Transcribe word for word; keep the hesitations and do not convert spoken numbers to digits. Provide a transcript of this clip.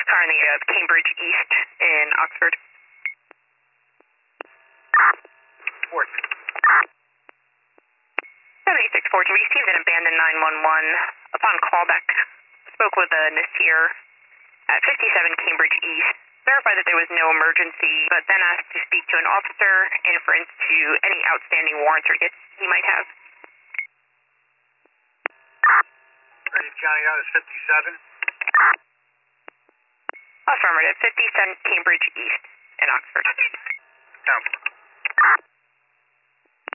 car in the area of Cambridge East in Oxford. Fort. seventy-six Fortune, we received an abandoned nine one one. Upon callback, spoke with a Nasir at fifty-seven Cambridge East. Verified that there was no emergency, but then asked to speak to an officer in reference to any outstanding warrants or tickets he might have. Ready County, that is fifty-seven. Affirmative, fifty-seven Cambridge East in Oxford. No.